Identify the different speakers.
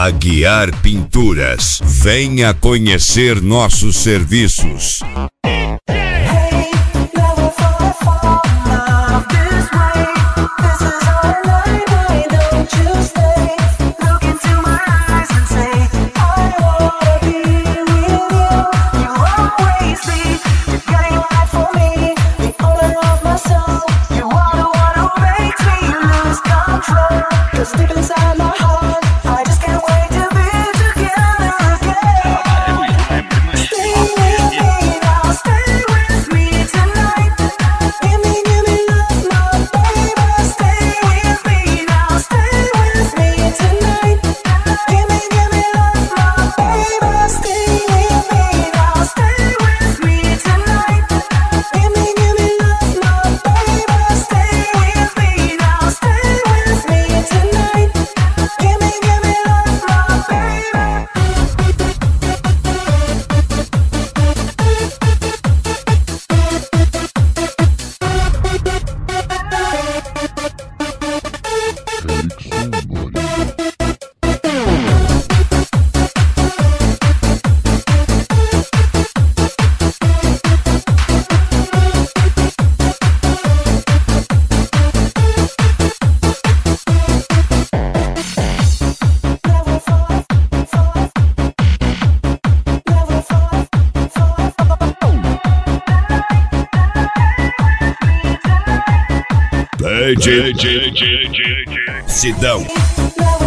Speaker 1: Aguiar Pinturas. Venha conhecer nossos serviços.
Speaker 2: Deep inside my heart, I just can't wait to be together again. Stay with me now, stay with me tonight. Give me love, my baby. Stay with me now, stay with me tonight. Give me love, my baby. Stay with me now, stay with me tonight. Give me love, my baby. Stay with me now, stay with me tonight. Give me love, my baby.
Speaker 1: DJ Sidão.